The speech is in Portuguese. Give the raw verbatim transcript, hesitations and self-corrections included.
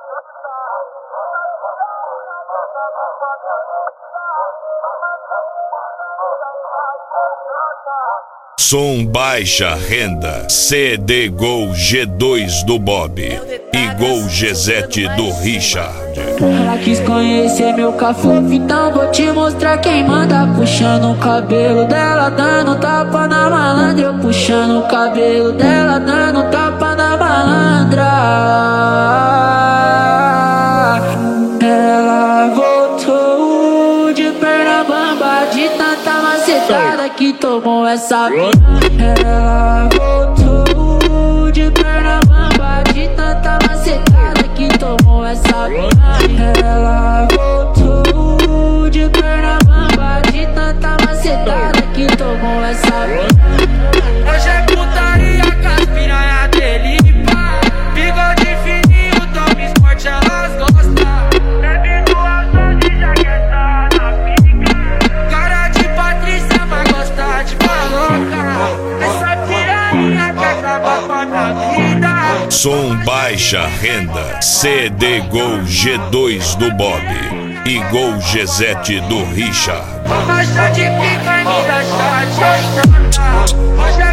Som baixa renda, C D Gol G dois do Bob e Gol G sete do Richard. Ela quis conhecer meu cafofo, então vou te mostrar quem manda. Puxando o cabelo dela, dando tapa na malandra. Eu puxando o cabelo dela, dando tapa na malandra. Ela voltou de perna bamba, de tanta macetada que tomou essa mina. Ela voltou de perna bamba, de tanta macetada que tomou essa mina. Ela voltou de perna bamba, de tanta macetada que tomou essa mina. Hoje é putaria com as piranha dele, pá. Bigode fininho, tome esporte, elas gostam. Bebe duas doses, já quer tá na pica. Cara de Patrícia, mas gosta de maloca. Essa piranha quer acabar com a minha vida. Som baixa renda, C D Gol G dois do Bob e Gol G sete do Richard. Gosta de pica e me dá chá de